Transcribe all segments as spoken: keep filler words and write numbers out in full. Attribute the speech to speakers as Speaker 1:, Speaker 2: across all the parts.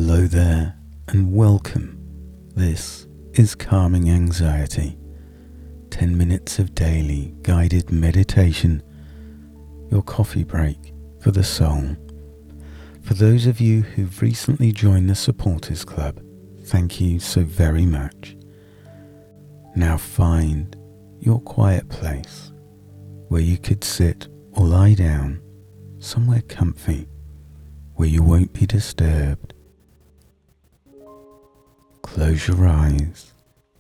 Speaker 1: Hello there and welcome. This is Calming Anxiety, ten minutes of daily guided meditation, your coffee break for the soul. For those of you who've recently joined the Supporters Club, thank you so very much. Now find your quiet place where you could sit or lie down, somewhere comfy, where you won't be disturbed. Close your eyes,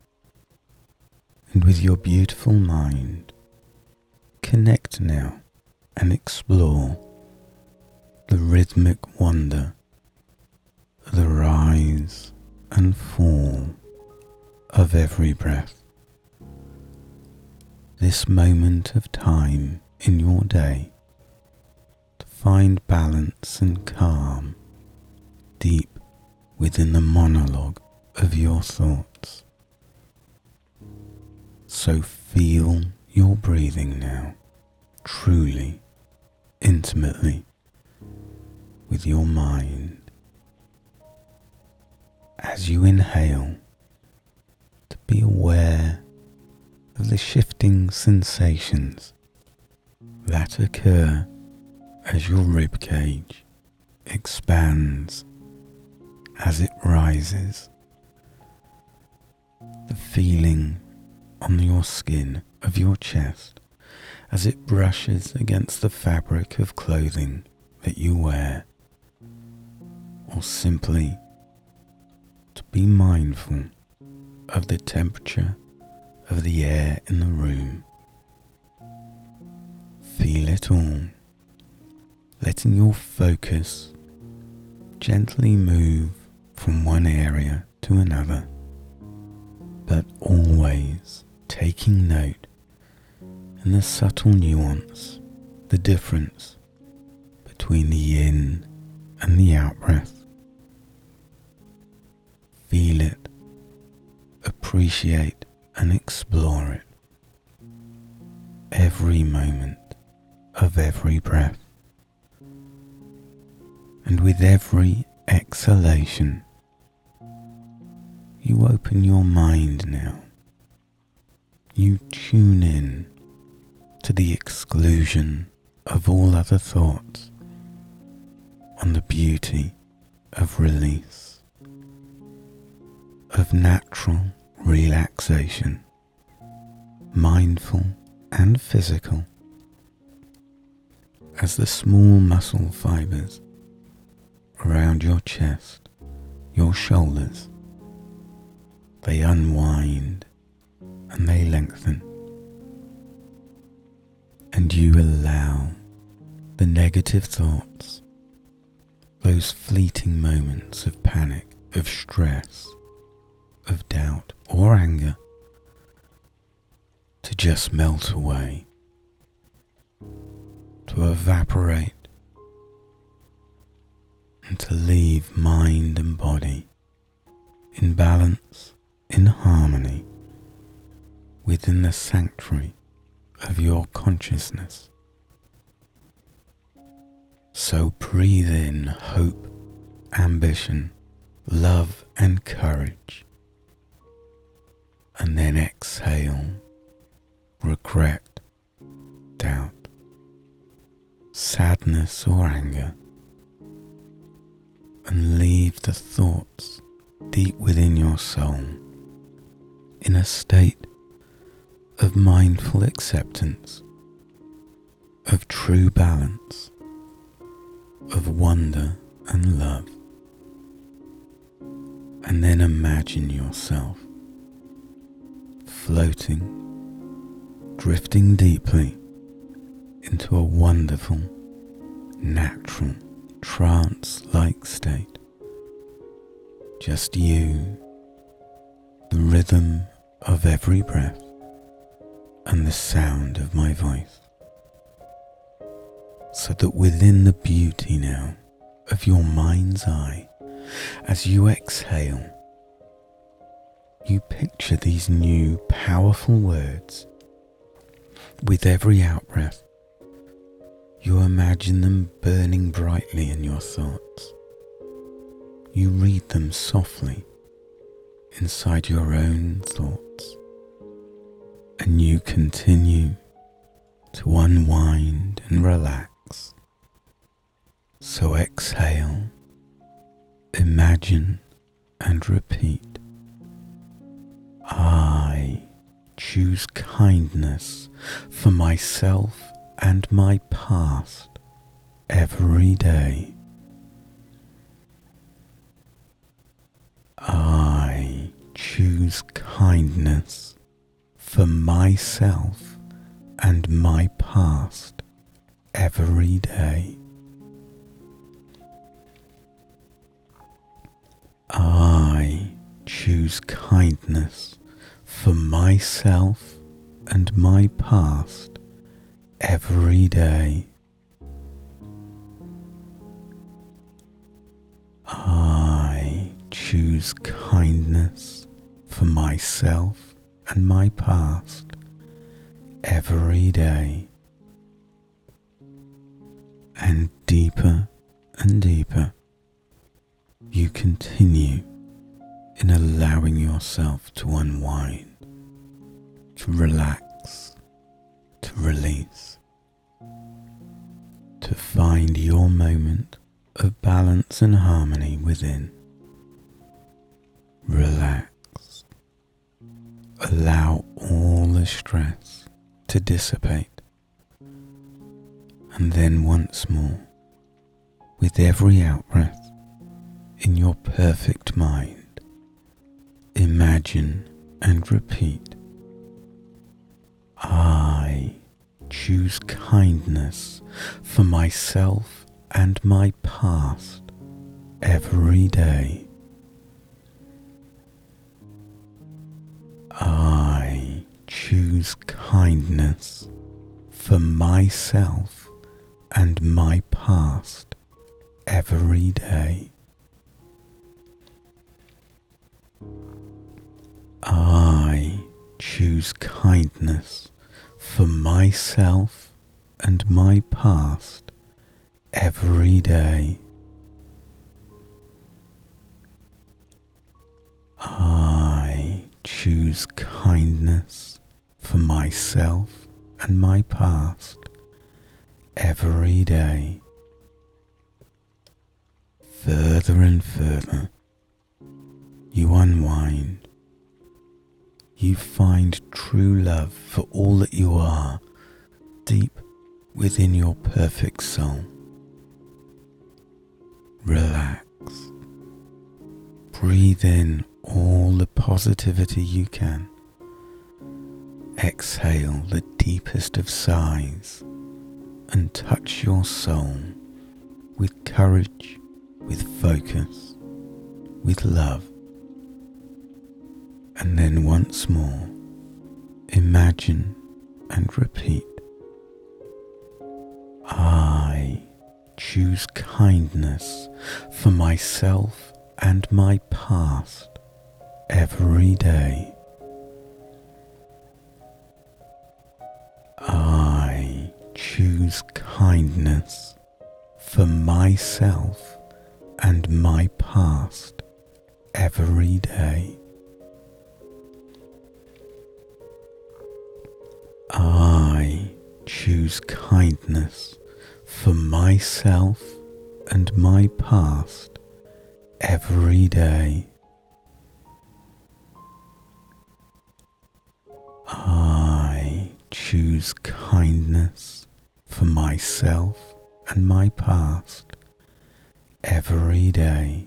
Speaker 1: and with your beautiful mind, connect now and explore the rhythmic wonder, the rise and fall of every breath. This moment of time in your day to find balance and calm deep within the monologue of your thoughts. So feel your breathing now, truly, intimately, with your mind. As you inhale, to be aware of the shifting sensations that occur as your rib cage expands as it rises. The feeling on your skin of your chest as it brushes against the fabric of clothing that you wear, or simply to be mindful of the temperature of the air in the room. Feel it all, letting your focus gently move from one area to another, but always taking note in the subtle nuance, the difference between the in and the out breath. Feel it, appreciate and explore it. Every moment of every breath. And with every exhalation, you open your mind now. You tune in to the exclusion of all other thoughts on the beauty of release, of natural relaxation, mindful and physical, as the small muscle fibers around your chest, your shoulders, they unwind and they lengthen, and you allow the negative thoughts, those fleeting moments of panic, of stress, of doubt or anger, to just melt away, to evaporate, and to leave mind and body in balance, in harmony, within the sanctuary of your consciousness. So breathe in hope, ambition, love and courage, and then exhale regret, doubt, sadness or anger, and leave the thoughts deep within your soul in a state of mindful acceptance, of true balance, of wonder and love. And then imagine yourself floating, drifting deeply into a wonderful, natural, trance-like state. Just you, the rhythm of every breath, and the sound of my voice. So that within the beauty now of your mind's eye, as you exhale, you picture these new powerful words. With every out-breath, you imagine them burning brightly in your thoughts, you read them softly inside your own thoughts, and you continue to unwind and relax. So exhale, imagine and repeat. I choose kindness for myself and my past every day. I choose kindness for myself and my past every day. I choose kindness for myself and my past every day. I choose kindness for myself and my past every day. And deeper and deeper, you continue in allowing yourself to unwind, to relax, to release, to find your moment of balance and harmony within. Relax. Allow all the stress to dissipate. And then once more, with every out-breath, in your perfect mind, imagine and repeat. I choose kindness for myself and my past every day. I choose kindness for myself and my past every day. I choose kindness for myself and my past every day. I choose kindness for myself and my past every day. Further and further, you unwind. You find true love for all that you are deep within your perfect soul. Relax. Breathe in all the positivity you can. Exhale the deepest of sighs and touch your soul with courage, with focus, with love. And then once more, imagine and repeat. I choose kindness for myself and my past every day. I choose kindness for myself and my past every day. I choose kindness for myself and my past every day. I choose kindness for myself and my past every day.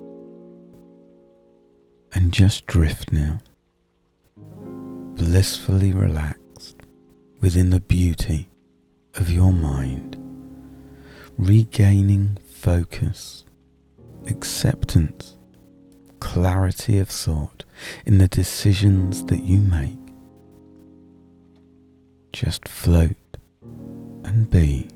Speaker 1: And just drift now, blissfully relaxed within the beauty of your mind, regaining focus, acceptance, clarity of thought in the decisions that you make. Just float and be.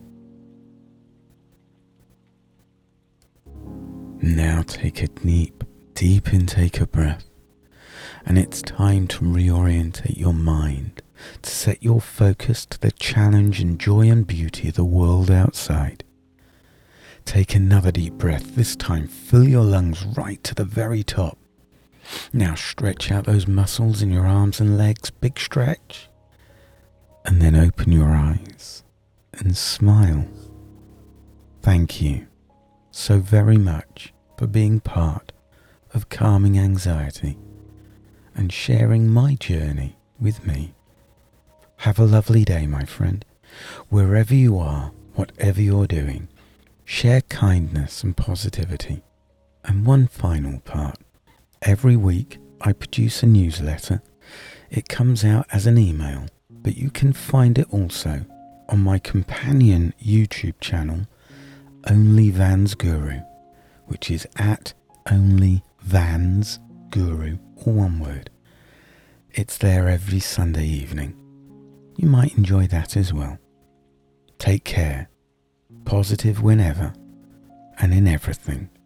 Speaker 1: Now take a deep, deep intake of breath, and it's time to reorientate your mind, to set your focus to the challenge and joy and beauty of the world outside. Take another deep breath. This time, fill your lungs right to the very top. Now stretch out those muscles in your arms and legs. Big stretch. And then open your eyes and smile. Thank you so very much for being part of Calming Anxiety and sharing my journey with me. Have a lovely day, my friend. Wherever you are, whatever you're doing, share kindness and positivity. And one final part. Every week I produce a newsletter. It comes out as an email, but you can find it also on my companion YouTube channel, Only Vans Guru, which is at Only Vans Guru, all one word. It's there every Sunday evening. You might enjoy that as well. Take care, positive whenever and in everything.